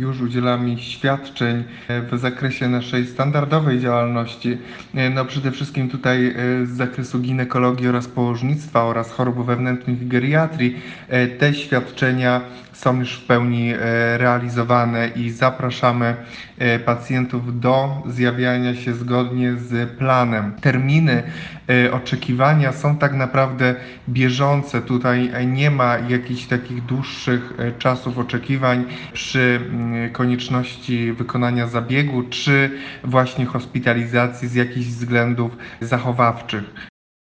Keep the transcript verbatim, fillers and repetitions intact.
już udzielamy świadczeń w zakresie naszej standardowej działalności. No przede wszystkim tutaj z zakresu ginekologii oraz położnictwa oraz chorób wewnętrznych i geriatrii. Te świadczenia są już w pełni realizowane i zapraszamy pacjentów do zjawiania się zgodnie z planem. Terminy oczekiwania są tak naprawdę bieżące. Tutaj nie ma jakichś takich dłuższych czasów oczekiwań przy konieczności wykonania zabiegu czy właśnie hospitalizacji z jakichś względów zachowawczych.